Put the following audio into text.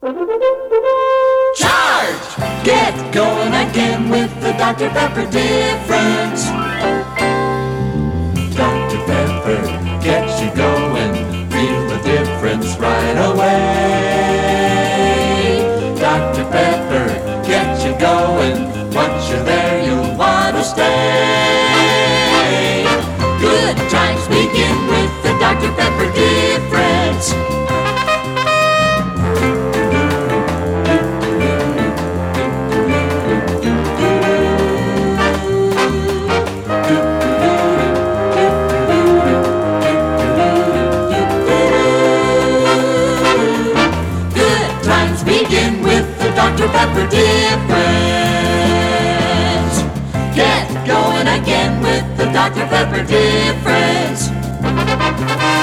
Charge! Get going again with the Dr. Pepper difference. Dr. Pepper gets you going, feel the difference right away. Dr. Pepper gets you going, once you're there you'll want to stay. Good times begin with the Dr. Pepper difference. Begin with the Dr. Pepper difference. Get going again with the Dr. Pepper difference.